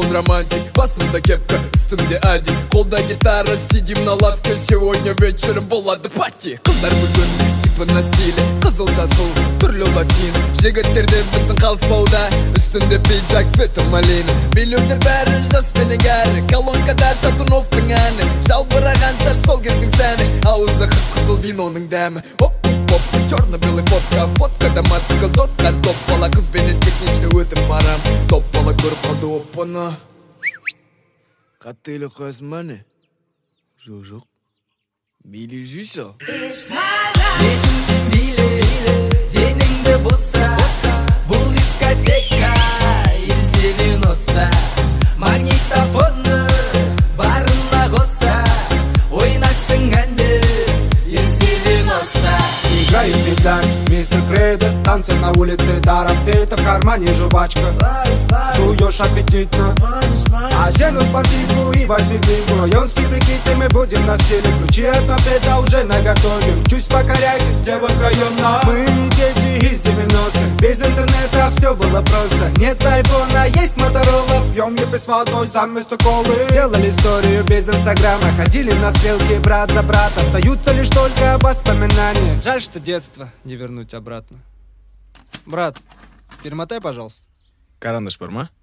мен романтик, басымда кепка, үстімде адик, қолда гитара, сидим на лавке. Сегодня вечером болады пати. Қыздар бүгін типі на стиле, қызыл жасыл түрлі лосин. Жігіттерден біздің қалыспауда, үстінде пиджак, феті малина. Билеуде бәрі жас пенен кәрі, колонкада Шатуновтың әні. Жалбыраған шар сол кездің сәні, ауызда қып-қызыл виноның дәмі. Оп-оп-оп, черно-белый фотка, фоткада мотоцикл тотқан топ бала. Қызбенен техничный өтіп барам, топ бала көріп қалды оппаны. Қатты қойсың ба не? Жоқ. Мейлі жүйші. Деніңді биле, деніңді бұса, бұл дискотека, естерін оса. Магнитофоны барына қоса, ойнасың әнді, естерін оса. Играет медаль, мистер Кредо, танцы на улице до рассвета, в кармане жвачка. Жуешь аппетитно, одену спортивку и возьми книгу. Районский прикид, и мы будем на стиле. Ключи от мопеда уже наготове. Чуть покоряйте, девок района. Мы дети из 90-х, без интернета все было просто. Нет айфона, есть Моторола. Пьем епи с водой заместо колы. Делали историю без инстаграма, ходили на стрелки брат за брат. Остаются лишь только воспоминания. Жаль, что детство не вернуть обратно. Брат, перемотай, пожалуйста. Карандаш бар ма?